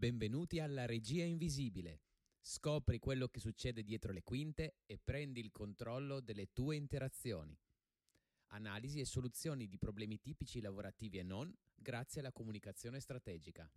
Benvenuti alla Regia Invisibile. Scopri quello che succede dietro le quinte e prendi il controllo delle tue interazioni. Analisi e soluzioni di problemi tipici lavorativi e non, grazie alla comunicazione strategica.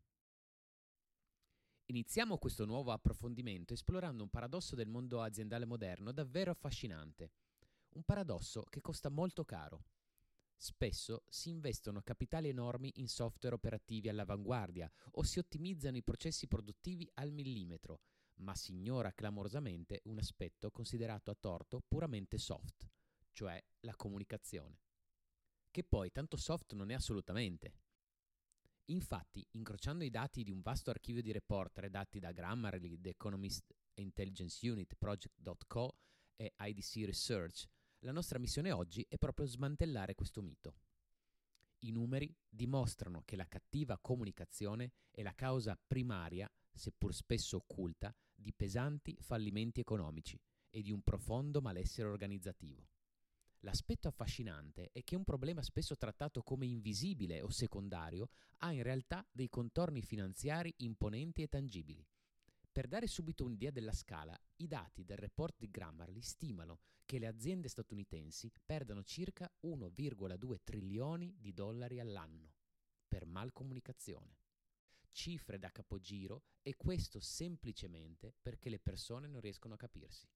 Iniziamo questo nuovo approfondimento esplorando un paradosso del mondo aziendale moderno davvero affascinante. Un paradosso che costa molto caro. Spesso si investono capitali enormi in software operativi all'avanguardia o si ottimizzano i processi produttivi al millimetro, ma si ignora clamorosamente un aspetto considerato a torto puramente soft, cioè la comunicazione. Che poi tanto soft non è assolutamente. Infatti, incrociando i dati di un vasto archivio di report redatti da Grammarly, The Economist Intelligence Unit, Project.co e IDC Research, la nostra missione oggi è proprio smantellare questo mito. I numeri dimostrano che la cattiva comunicazione è la causa primaria, seppur spesso occulta, di pesanti fallimenti economici e di un profondo malessere organizzativo. L'aspetto affascinante è che un problema spesso trattato come invisibile o secondario ha in realtà dei contorni finanziari imponenti e tangibili. Per dare subito un'idea della scala, i dati del report di Grammarly stimano che le aziende statunitensi perdano circa 1,2 trilioni di dollari all'anno per malcomunicazione. Cifre da capogiro, e questo semplicemente perché le persone non riescono a capirsi.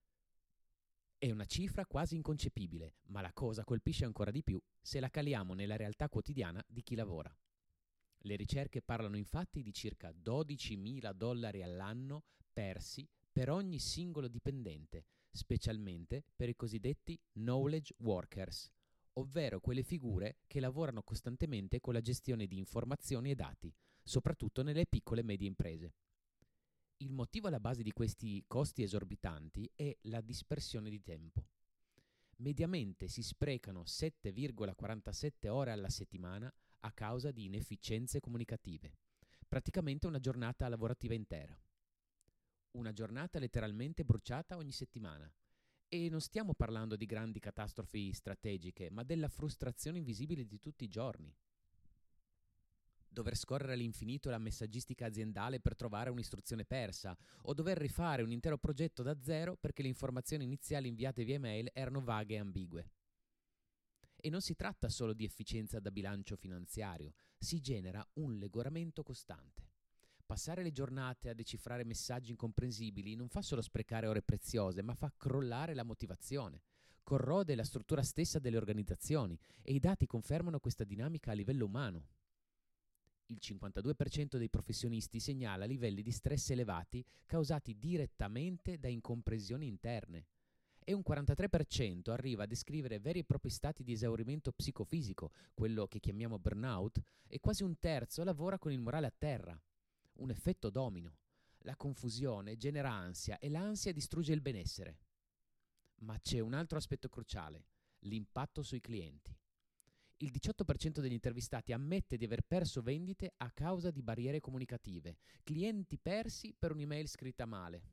È una cifra quasi inconcepibile, ma la cosa colpisce ancora di più se la caliamo nella realtà quotidiana di chi lavora. Le ricerche parlano infatti di circa $12.000 all'anno persi per ogni singolo dipendente, specialmente per i cosiddetti knowledge workers, ovvero quelle figure che lavorano costantemente con la gestione di informazioni e dati, soprattutto nelle piccole e medie imprese. Il motivo alla base di questi costi esorbitanti è la dispersione di tempo. Mediamente si sprecano 7,47 ore alla settimana a causa di inefficienze comunicative, praticamente una giornata lavorativa intera. Una giornata letteralmente bruciata ogni settimana. E non stiamo parlando di grandi catastrofi strategiche, ma della frustrazione invisibile di tutti i giorni. Dover scorrere all'infinito la messaggistica aziendale per trovare un'istruzione persa, o dover rifare un intero progetto da zero perché le informazioni iniziali inviate via email erano vaghe e ambigue. E non si tratta solo di efficienza da bilancio finanziario, si genera un logoramento costante. Passare le giornate a decifrare messaggi incomprensibili non fa solo sprecare ore preziose, ma fa crollare la motivazione, corrode la struttura stessa delle organizzazioni, e i dati confermano questa dinamica a livello umano. Il 52% dei professionisti segnala livelli di stress elevati causati direttamente da incomprensioni interne e un 43% arriva a descrivere veri e propri stati di esaurimento psicofisico, quello che chiamiamo burnout, e quasi un terzo lavora con il morale a terra. Un effetto domino. La confusione genera ansia e l'ansia distrugge il benessere. Ma c'è un altro aspetto cruciale: l'impatto sui clienti. Il 18% degli intervistati ammette di aver perso vendite a causa di barriere comunicative, clienti persi per un'email scritta male.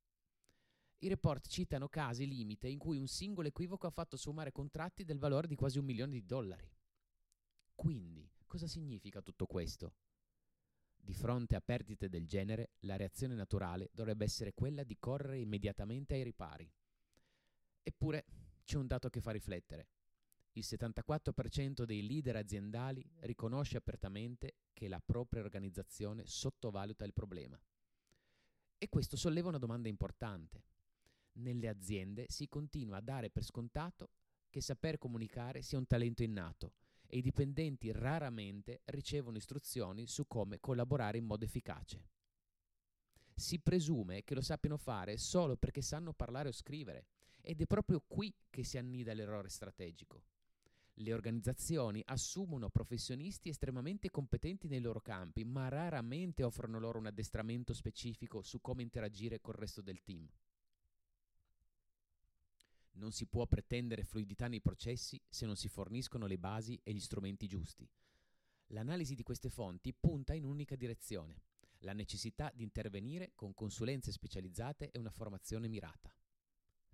I report citano casi limite in cui un singolo equivoco ha fatto sfumare contratti del valore di quasi $1 milione. Quindi, cosa significa tutto questo? Di fronte a perdite del genere, la reazione naturale dovrebbe essere quella di correre immediatamente ai ripari. Eppure, c'è un dato che fa riflettere. Il 74% dei leader aziendali riconosce apertamente che la propria organizzazione sottovaluta il problema. E questo solleva una domanda importante. Nelle aziende si continua a dare per scontato che saper comunicare sia un talento innato e i dipendenti raramente ricevono istruzioni su come collaborare in modo efficace. Si presume che lo sappiano fare solo perché sanno parlare o scrivere, ed è proprio qui che si annida l'errore strategico. Le organizzazioni assumono professionisti estremamente competenti nei loro campi, ma raramente offrono loro un addestramento specifico su come interagire col resto del team. Non si può pretendere fluidità nei processi se non si forniscono le basi e gli strumenti giusti. L'analisi di queste fonti punta in un'unica direzione: la necessità di intervenire con consulenze specializzate e una formazione mirata.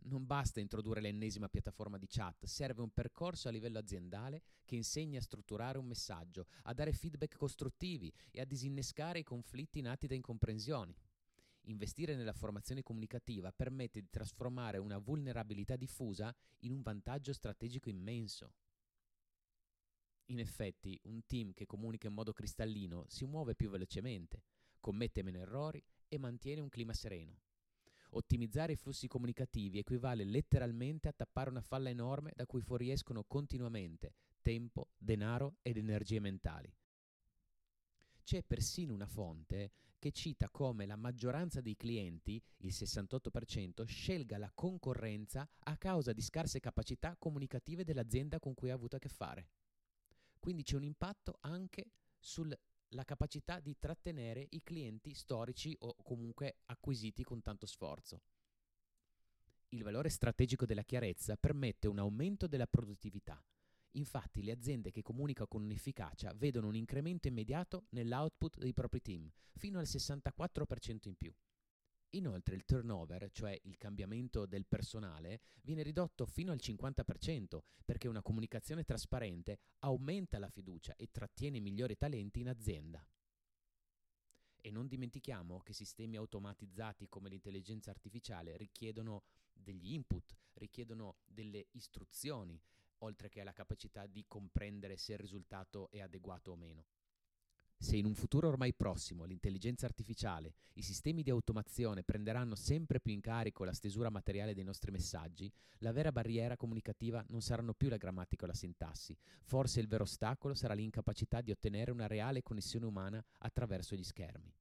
Non basta introdurre l'ennesima piattaforma di chat, serve un percorso a livello aziendale che insegni a strutturare un messaggio, a dare feedback costruttivi e a disinnescare i conflitti nati da incomprensioni. Investire nella formazione comunicativa permette di trasformare una vulnerabilità diffusa in un vantaggio strategico immenso. In effetti, un team che comunica in modo cristallino si muove più velocemente, commette meno errori e mantiene un clima sereno. Ottimizzare i flussi comunicativi equivale letteralmente a tappare una falla enorme da cui fuoriescono continuamente tempo, denaro ed energie mentali. C'è persino una fonte che cita come la maggioranza dei clienti, il 68%, scelga la concorrenza a causa di scarse capacità comunicative dell'azienda con cui ha avuto a che fare. Quindi c'è un impatto anche sulla capacità di trattenere i clienti storici o comunque acquisiti con tanto sforzo. Il valore strategico della chiarezza permette un aumento della produttività. Infatti le aziende che comunicano con efficacia vedono un incremento immediato nell'output dei propri team, fino al 64% in più. Inoltre il turnover, cioè il cambiamento del personale, viene ridotto fino al 50% perché una comunicazione trasparente aumenta la fiducia e trattiene i migliori talenti in azienda. E non dimentichiamo che sistemi automatizzati come l'intelligenza artificiale richiedono degli input, richiedono delle istruzioni, oltre che la capacità di comprendere se il risultato è adeguato o meno. Se in un futuro ormai prossimo l'intelligenza artificiale, i sistemi di automazione prenderanno sempre più in carico la stesura materiale dei nostri messaggi, la vera barriera comunicativa non saranno più la grammatica o la sintassi. Forse il vero ostacolo sarà l'incapacità di ottenere una reale connessione umana attraverso gli schermi.